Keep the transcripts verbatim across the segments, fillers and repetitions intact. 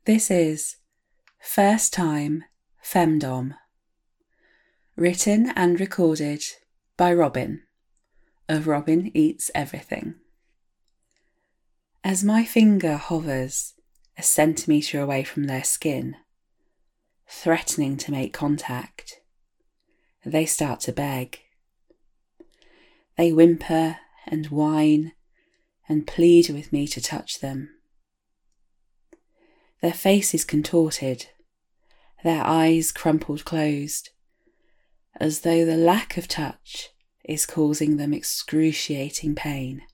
This is First Time Femdom, written and recorded by Robin of Robin Eats Everything. As my finger hovers a centimetre away from their skin, threatening to make contact, they start to beg. They whimper and whine and plead with me to touch them. Their faces contorted, their eyes crumpled closed, as though the lack of touch is causing them excruciating pain.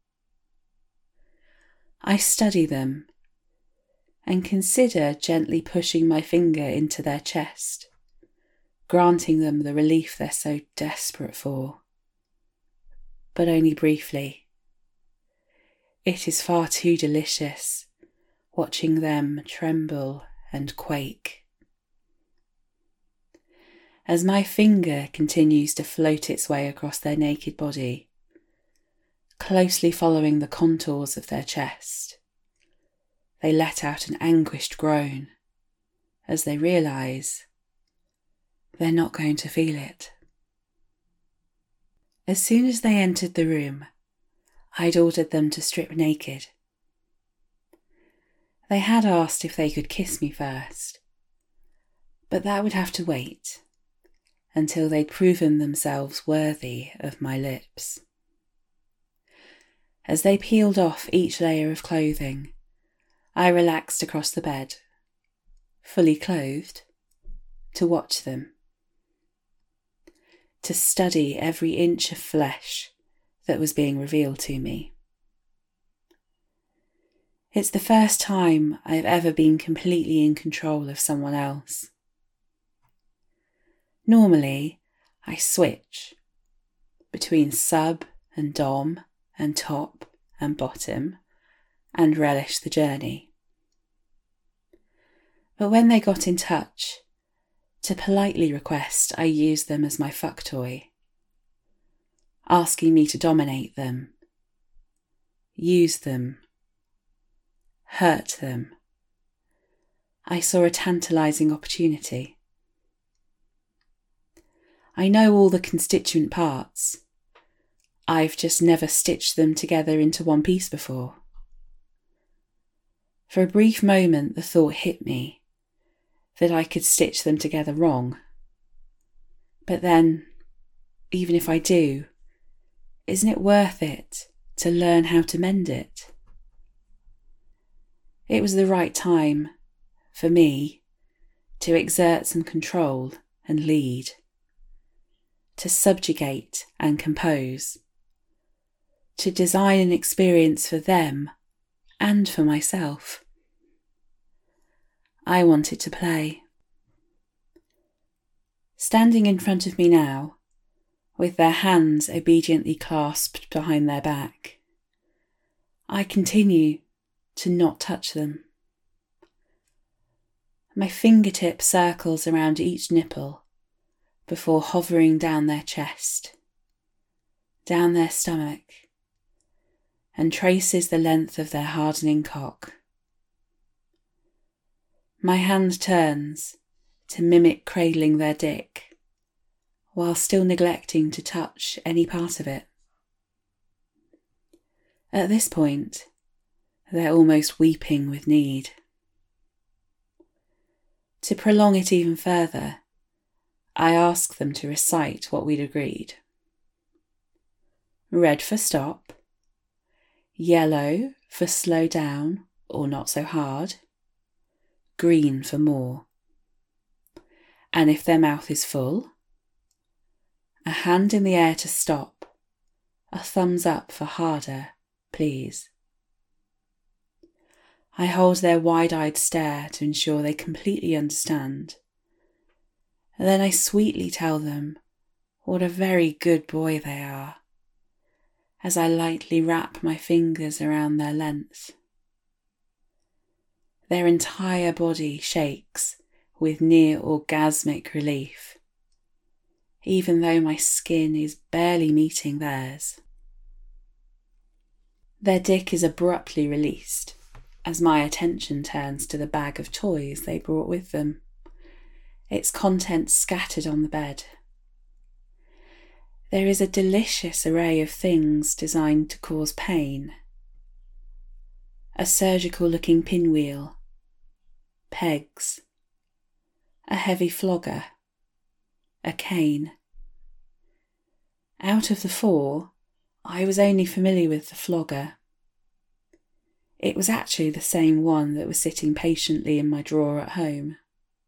I study them and consider gently pushing my finger into their chest, granting them the relief they're so desperate for. But only briefly. It is far too delicious, watching them tremble and quake. As my finger continues to float its way across their naked body, closely following the contours of their chest, they let out an anguished groan as they realise they're not going to feel it. As soon as they entered the room, I'd ordered them to strip naked. They had asked if they could kiss me first, but that would have to wait until they'd proven themselves worthy of my lips. As they peeled off each layer of clothing, I relaxed across the bed, fully clothed, to watch them, to study every inch of flesh that was being revealed to me. It's the first time I've ever been completely in control of someone else. Normally, I switch between sub and dom and top and bottom and relish the journey. But when they got in touch, to politely request I use them as my fuck toy, asking me to dominate them, use them, hurt them, I saw a tantalising opportunity. I know all the constituent parts. I've just never stitched them together into one piece before. For a brief moment the thought hit me that I could stitch them together wrong. But then, even if I do, isn't it worth it to learn how to mend it? It was the right time, for me, to exert some control and lead, to subjugate and compose, to design an experience for them and for myself. I wanted to play. Standing in front of me now, with their hands obediently clasped behind their back, I continue to not touch them. My fingertip circles around each nipple before hovering down their chest, down their stomach, and traces the length of their hardening cock. My hand turns to mimic cradling their dick, while still neglecting to touch any part of it. At this point, they're almost weeping with need. To prolong it even further, I ask them to recite what we'd agreed. Red for stop, yellow for slow down or not so hard, green for more. And if their mouth is full, a hand in the air to stop, a thumbs up for harder, please. I hold their wide-eyed stare to ensure they completely understand. And then I sweetly tell them what a very good boy they are, as I lightly wrap my fingers around their length. Their entire body shakes with near orgasmic relief, even though my skin is barely meeting theirs. Their dick is abruptly released as my attention turns to the bag of toys they brought with them, its contents scattered on the bed. There is a delicious array of things designed to cause pain. A surgical-looking pinwheel, pegs, a heavy flogger, a cane. Out of the four, I was only familiar with the flogger. It was actually the same one that was sitting patiently in my drawer at home.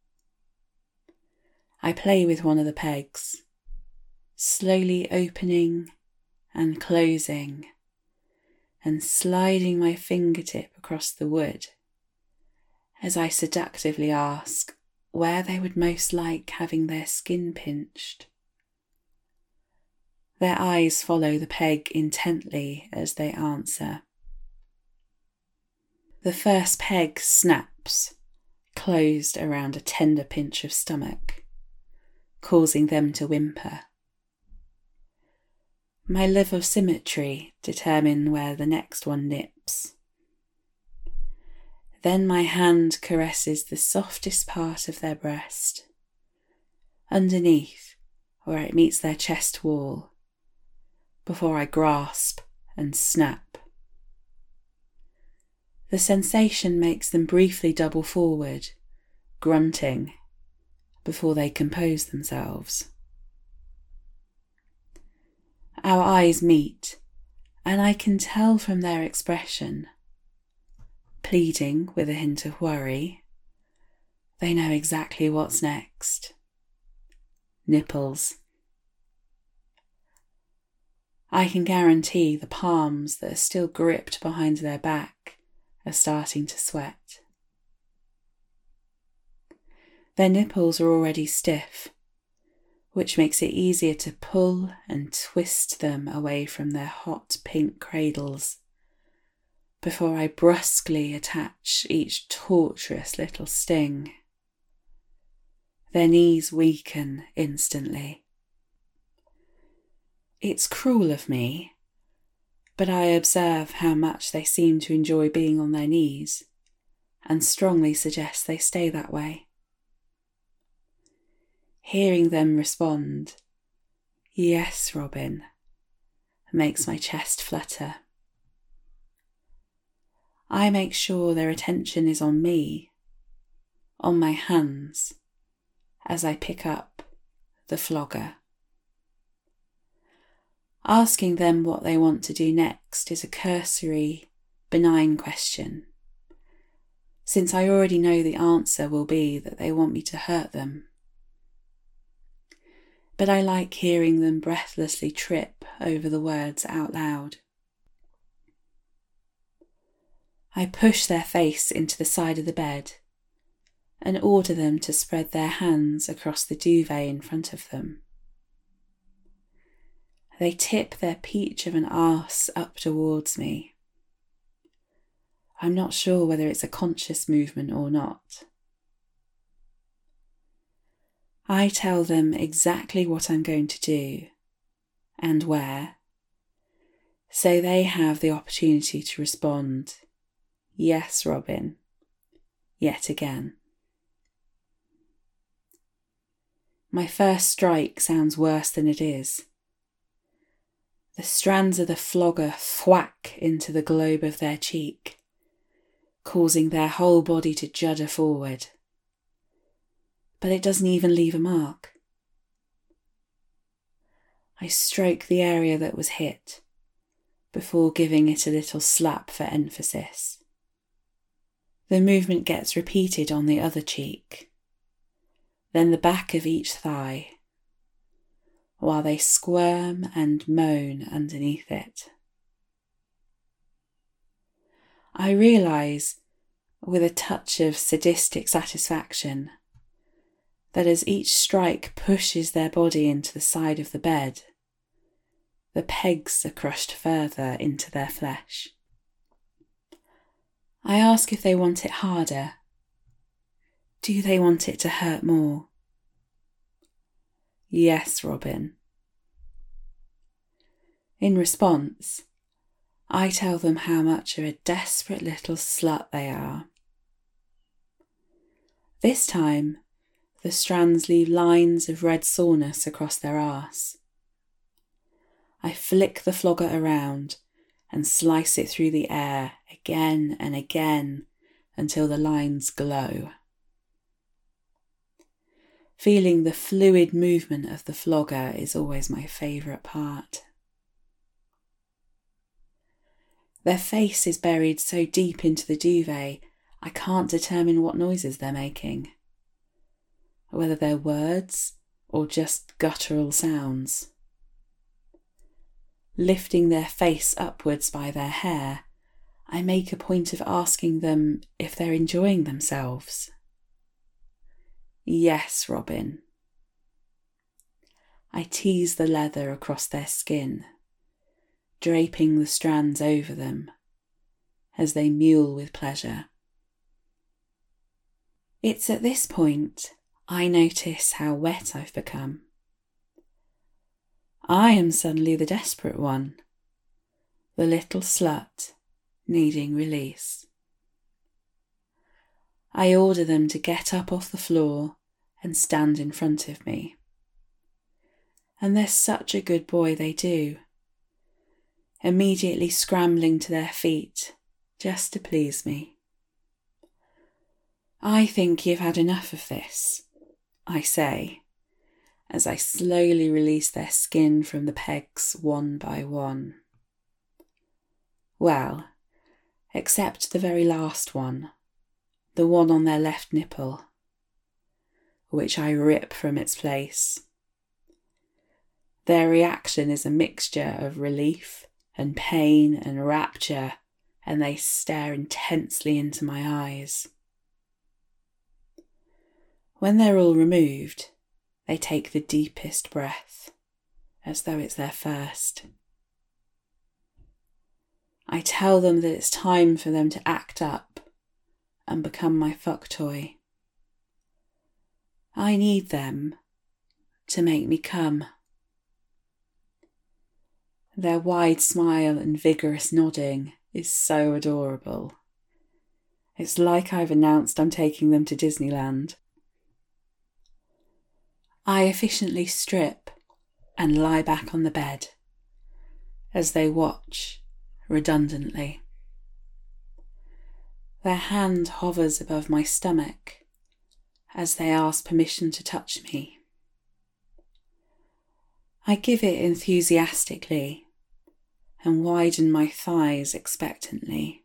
I play with one of the pegs, slowly opening and closing and sliding my fingertip across the wood as I seductively ask where they would most like having their skin pinched. Their eyes follow the peg intently as they answer. The first peg snaps, closed around a tender pinch of stomach, causing them to whimper. My love of symmetry determine where the next one nips. Then my hand caresses the softest part of their breast, underneath where it meets their chest wall, before I grasp and snap. The sensation makes them briefly double forward, grunting, before they compose themselves. Our eyes meet, and I can tell from their expression, pleading with a hint of worry, they know exactly what's next. Nipples. I can guarantee the palms that are still gripped behind their back are starting to sweat. Their nipples are already stiff, which makes it easier to pull and twist them away from their hot pink cradles before I brusquely attach each torturous little sting. Their knees weaken instantly. It's cruel of me, but I observe how much they seem to enjoy being on their knees and strongly suggest they stay that way. Hearing them respond, "Yes, Robin," makes my chest flutter. I make sure their attention is on me, on my hands, as I pick up the flogger. Asking them what they want to do next is a cursory, benign question, since I already know the answer will be that they want me to hurt them. But I like hearing them breathlessly trip over the words out loud. I push their face into the side of the bed and order them to spread their hands across the duvet in front of them. They tip their peach of an arse up towards me. I'm not sure whether it's a conscious movement or not. I tell them exactly what I'm going to do and where, so they have the opportunity to respond, "Yes, Robin," yet again. My first strike sounds worse than it is. The strands of the flogger thwack into the globe of their cheek, causing their whole body to judder forward. But it doesn't even leave a mark. I stroke the area that was hit, before giving it a little slap for emphasis. The movement gets repeated on the other cheek, then the back of each thigh, while they squirm and moan underneath it. I realise, with a touch of sadistic satisfaction, that as each strike pushes their body into the side of the bed, the pegs are crushed further into their flesh. I ask if they want it harder. Do they want it to hurt more? "Yes, Robin." In response, I tell them how much of a desperate little slut they are. This time, the strands leave lines of red soreness across their arse. I flick the flogger around and slice it through the air again and again until the lines glow. Feeling the fluid movement of the flogger is always my favourite part. Their face is buried so deep into the duvet I can't determine what noises they're making, whether they're words or just guttural sounds. Lifting their face upwards by their hair, I make a point of asking them if they're enjoying themselves. Yes, Robin. I tease the leather across their skin, draping the strands over them as they mewl with pleasure. It's at this point I notice how wet I've become. I am suddenly the desperate one, the little slut needing release. I order them to get up off the floor and stand in front of me. And they're such a good boy they do, immediately scrambling to their feet just to please me. I think you've had enough of this, I say, as I slowly release their skin from the pegs one by one. Well, except the very last one, the one on their left nipple, which I rip from its place. Their reaction is a mixture of relief and pain and rapture, and they stare intensely into my eyes. When they're all removed, they take the deepest breath, as though it's their first. I tell them that it's time for them to act up and become my fuck toy. I need them to make me come. Their wide smile and vigorous nodding is so adorable. It's like I've announced I'm taking them to Disneyland. I efficiently strip and lie back on the bed as they watch redundantly. Their hand hovers above my stomach as they ask permission to touch me. I give it enthusiastically and widen my thighs expectantly.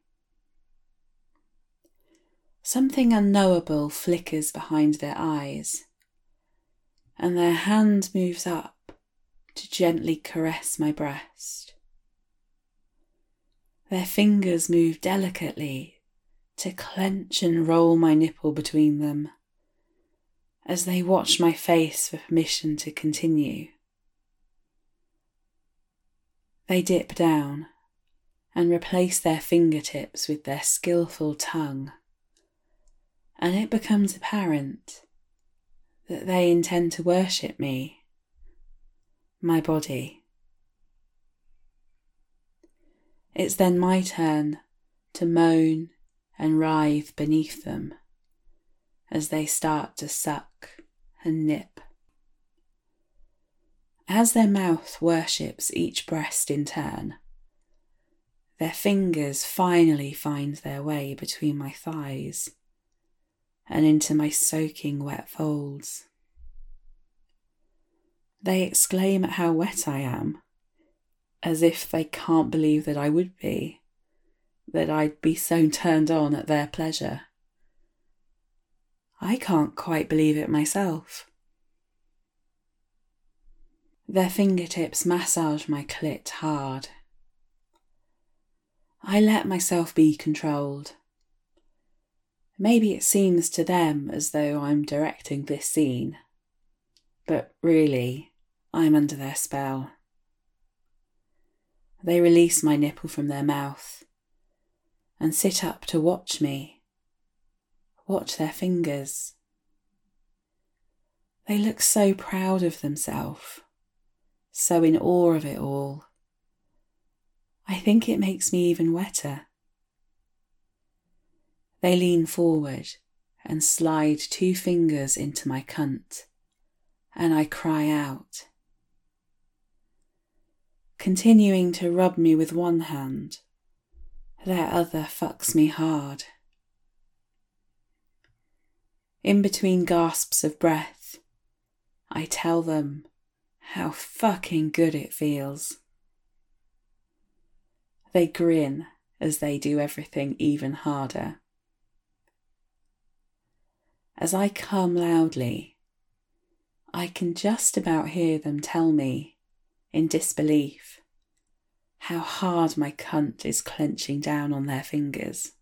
Something unknowable flickers behind their eyes, and their hand moves up to gently caress my breast. Their fingers move delicately to clench and roll my nipple between them as they watch my face for permission to continue. They dip down and replace their fingertips with their skillful tongue, and it becomes apparent that they intend to worship me, my body. It's then my turn to moan and writhe beneath them as they start to suck and nip. As their mouth worships each breast in turn, their fingers finally find their way between my thighs and into my soaking wet folds. They exclaim at how wet I am, as if they can't believe that I would be, that I'd be so turned on at their pleasure. I can't quite believe it myself. Their fingertips massage my clit hard. I let myself be controlled. Maybe it seems to them as though I'm directing this scene, but really, I'm under their spell. They release my nipple from their mouth and sit up to watch me, watch their fingers. They look so proud of themselves, so in awe of it all. I think it makes me even wetter. They lean forward and slide two fingers into my cunt, and I cry out. Continuing to rub me with one hand, their other fucks me hard. In between gasps of breath, I tell them how fucking good it feels. They grin as they do everything even harder. As I come loudly, I can just about hear them tell me, in disbelief, how hard my cunt is clenching down on their fingers.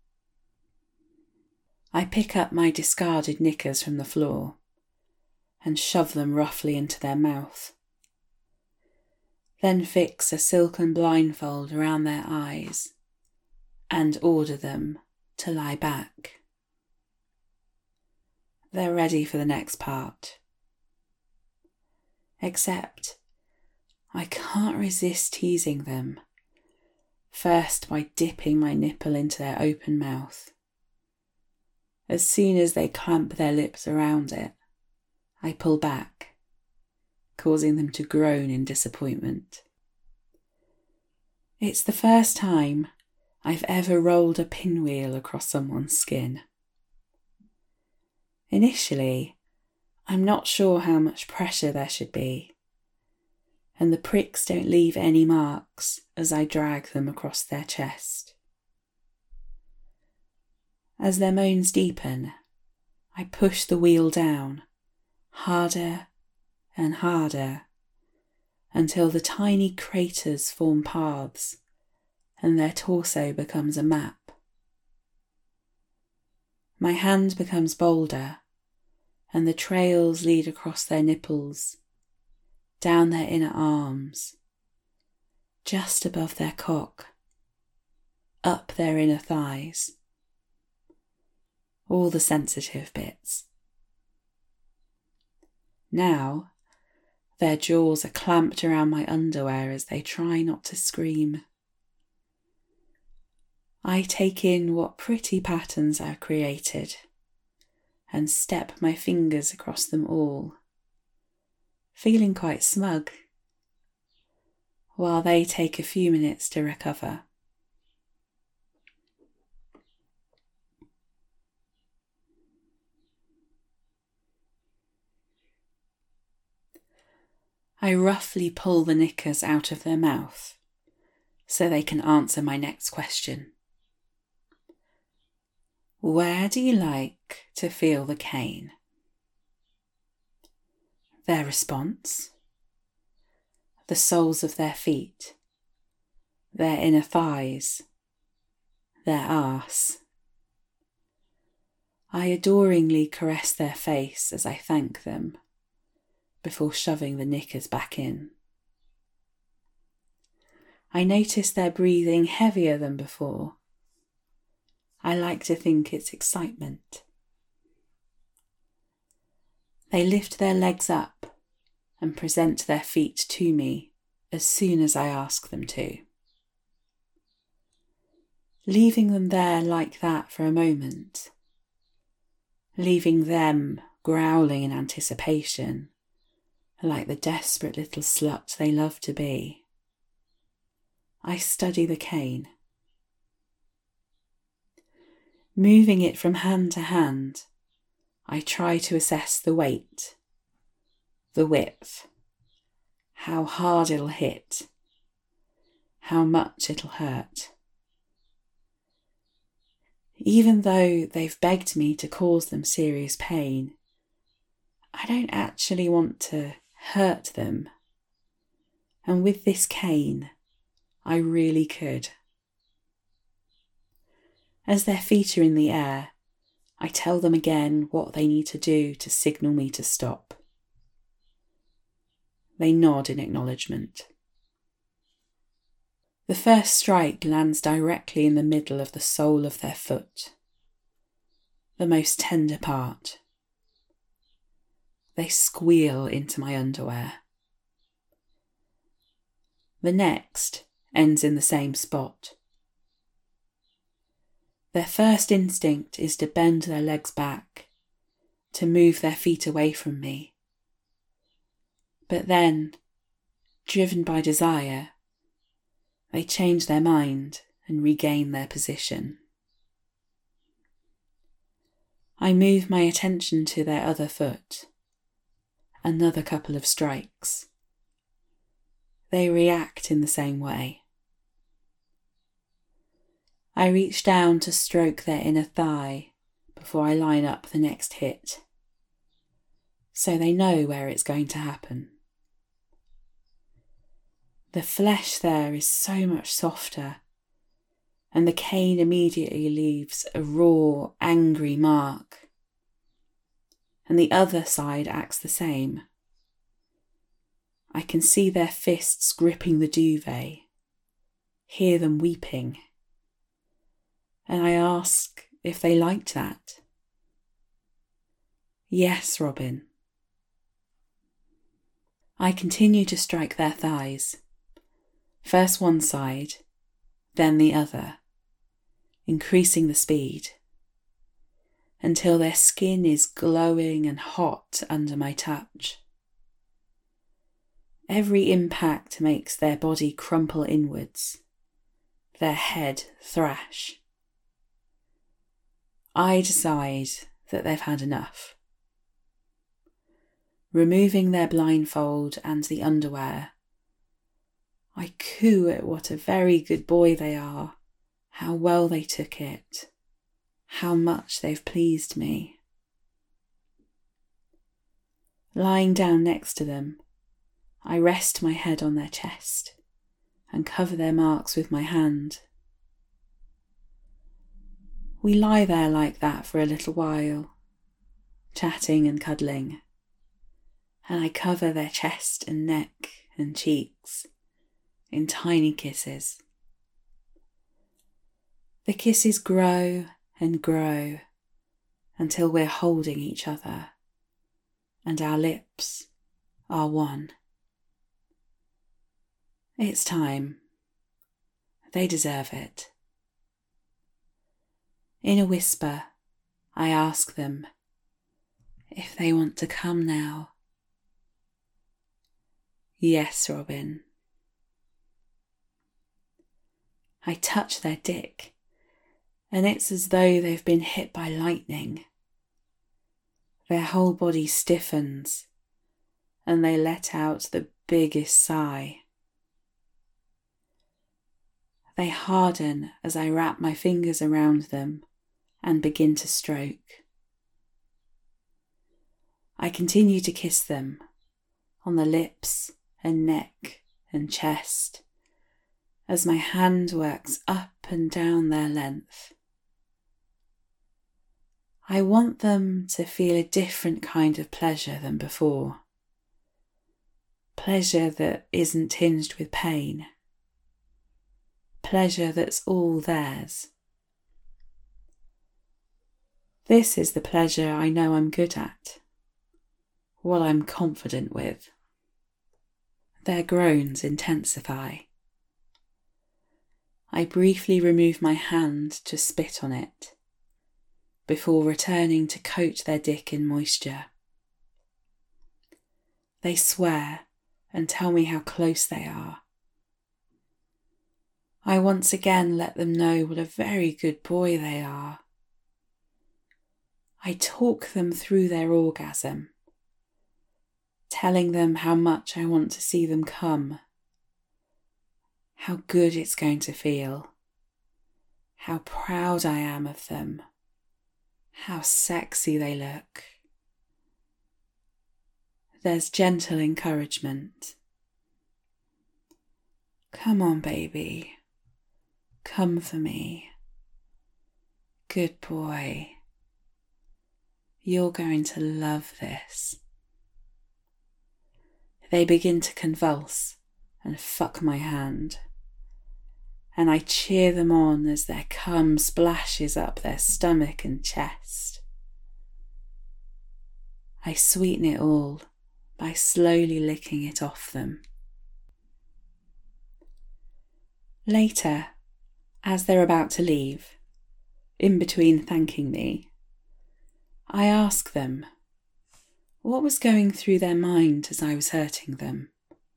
I pick up my discarded knickers from the floor and shove them roughly into their mouth, then fix a silken blindfold around their eyes and order them to lie back. They're ready for the next part. Except I can't resist teasing them, first by dipping my nipple into their open mouth. As soon as they clamp their lips around it, I pull back, causing them to groan in disappointment. It's the first time I've ever rolled a pinwheel across someone's skin. Initially, I'm not sure how much pressure there should be, and the pricks don't leave any marks as I drag them across their chest. As their moans deepen, I push the wheel down, harder and harder, until the tiny craters form paths and their torso becomes a map. My hand becomes bolder, and the trails lead across their nipples, down their inner arms, just above their cock, up their inner thighs, all the sensitive bits. Now, their jaws are clamped around my underwear as they try not to scream. I take in what pretty patterns I've created and step my fingers across them all, feeling quite smug, while they take a few minutes to recover. I roughly pull the knickers out of their mouth so they can answer my next question. Where do you like to feel the cane? Their response? The soles of their feet, their inner thighs, their arse. I adoringly caress their face as I thank them, before shoving the knickers back in. I notice they're breathing heavier than before. I like to think it's excitement. They lift their legs up and present their feet to me as soon as I ask them to. Leaving them there like that for a moment, leaving them growling in anticipation, like the desperate little sluts they love to be, I study the cane. Moving it from hand to hand, I try to assess the weight, the width, how hard it'll hit, how much it'll hurt. Even though they've begged me to cause them serious pain, I don't actually want to hurt them. And with this cane, I really could. As their feet are in the air, I tell them again what they need to do to signal me to stop. They nod in acknowledgement. The first strike lands directly in the middle of the sole of their foot, the most tender part. They squeal into my underwear. The next ends in the same spot. Their first instinct is to bend their legs back, to move their feet away from me. But then, driven by desire, they change their mind and regain their position. I move my attention to their other foot. Another couple of strikes. They react in the same way. I reach down to stroke their inner thigh before I line up the next hit, so they know where it's going to happen. The flesh there is so much softer, and the cane immediately leaves a raw, angry mark. And the other side acts the same. I can see their fists gripping the duvet, hear them weeping, and I ask if they liked that. Yes, Robin. I continue to strike their thighs, first one side, then the other, increasing the speed, until their skin is glowing and hot under my touch. Every impact makes their body crumple inwards, their head thrash. I decide that they've had enough. Removing their blindfold and the underwear, I coo at what a very good boy they are, how well they took it, how much they've pleased me. Lying down next to them, I rest my head on their chest and cover their marks with my hand. We lie there like that for a little while, chatting and cuddling, and I cover their chest and neck and cheeks in tiny kisses. The kisses grow and grow until we're holding each other and our lips are one. It's time. They deserve it. In a whisper, I ask them if they want to come now. Yes, Robin. I touch their dick, and it's as though they've been hit by lightning. Their whole body stiffens, and they let out the biggest sigh. They harden as I wrap my fingers around them and begin to stroke. I continue to kiss them on the lips and neck and chest as my hand works up and down their length. I want them to feel a different kind of pleasure than before. Pleasure that isn't tinged with pain. Pleasure that's all theirs. This is the pleasure I know I'm good at, what I'm confident with. Their groans intensify. I briefly remove my hand to spit on it, before returning to coat their dick in moisture. They swear and tell me how close they are. I once again let them know what a very good boy they are. I talk them through their orgasm, telling them how much I want to see them come, how good it's going to feel, how proud I am of them, how sexy they look. There's gentle encouragement. Come on, baby. Come for me. Good boy. You're going to love this. They begin to convulse and fuck my hand, and I cheer them on as their cum splashes up their stomach and chest. I sweeten it all by slowly licking it off them. Later, as they're about to leave, in between thanking me, I ask them what was going through their mind as I was hurting them.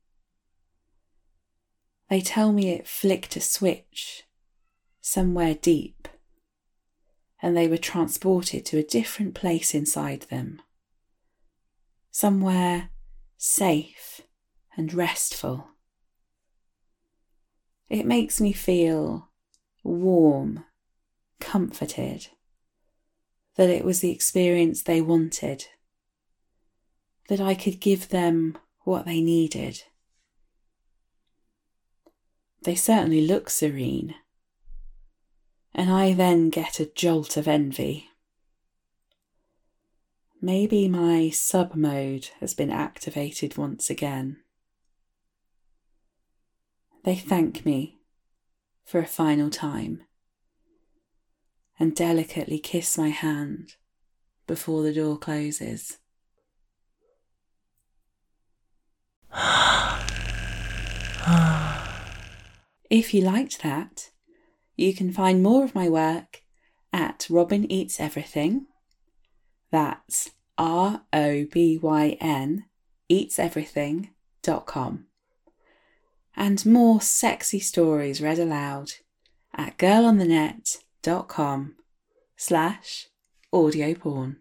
They tell me it flicked a switch somewhere deep, and they were transported to a different place inside them, somewhere safe and restful. It makes me feel warm, comforted, that it was the experience they wanted, that I could give them what they needed. They certainly look serene, and I then get a jolt of envy. Maybe my sub-mode has been activated once again. They thank me for a final time and delicately kiss my hand before the door closes. If you liked that, you can find more of my work at Robyn Eats Everything. That's R O B Y N eats everything dot com. And more sexy stories read aloud at girlonthenet dot com slash audio porn.